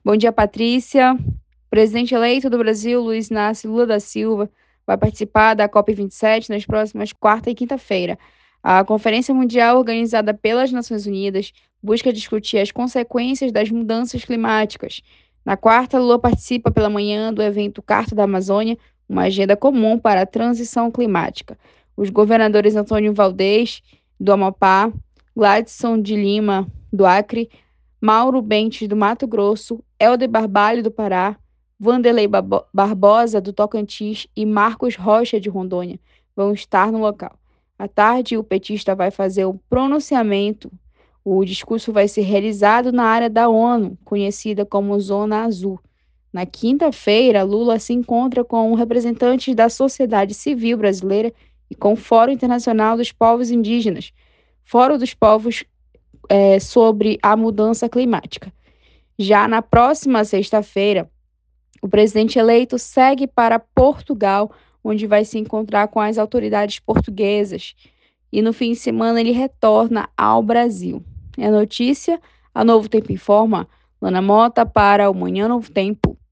Bom dia, Patrícia. O presidente eleito do Brasil, Luiz Inácio Lula da Silva, vai participar da COP27 nas próximas quarta e quinta-feira. A Conferência Mundial, organizada pelas Nações Unidas, busca discutir as consequências das mudanças climáticas. Na quarta, Lula participa pela manhã do evento Carta da Amazônia, uma agenda comum para a transição climática. Os governadores Antônio Valdez, do Amapá, Gladson de Lima, do Acre, Mauro Bentes, do Mato Grosso, Helder Barbalho, do Pará, Vanderlei Barbosa, do Tocantins e Marcos Rocha, de Rondônia, vão estar no local. À tarde, o petista vai fazer o pronunciamento. O discurso vai ser realizado na área da ONU, conhecida como Zona Azul. Na quinta-feira, Lula se encontra com representantes da sociedade civil brasileira e com o Fórum Internacional dos Povos Indígenas, Fórum dos Povos sobre a mudança climática. Já na próxima sexta-feira, o presidente eleito segue para Portugal, onde vai se encontrar com as autoridades portuguesas. E no fim de semana ele retorna ao Brasil. É a notícia, a Novo Tempo informa, Lana Mota para o Manhã Novo Tempo.